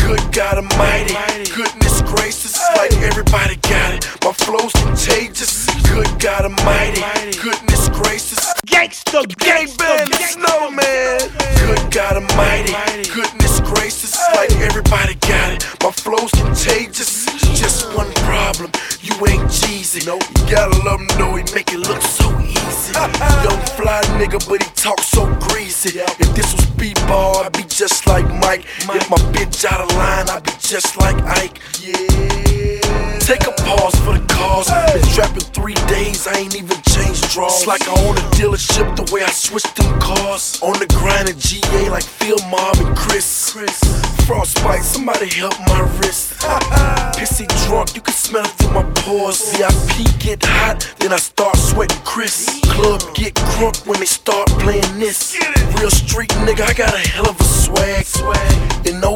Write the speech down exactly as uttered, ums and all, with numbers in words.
Good God Almighty, goodness gracious, like everybody got it. My flow's contagious. Good God Almighty, goodness gracious. Gangsta, Gangbang the Snowman. Good God Almighty, goodness gracious, like everybody got it. My flow's contagious. Just one problem, you ain't Jeezy. You gotta love him though, he make it look so easy. Young fly nigga, but he talk so greasy. If this was B-ball, I'd be just like Mike. If my bitch out of line, I'd be just like Ike. Yeah. Take a pause for the cause. Been trapping three days, I ain't even changed draws. It's like I own a dealership the way I switched them cars. On the grind in G A like Phil, Mom, and Chris. Frostbite, somebody help my wrist. Pissy drunk, you can smell it through my pores. V I P get hot, then I start sweating Chris. Club get crunk when they start playing this. Real street nigga, I got a hell of a swag. And no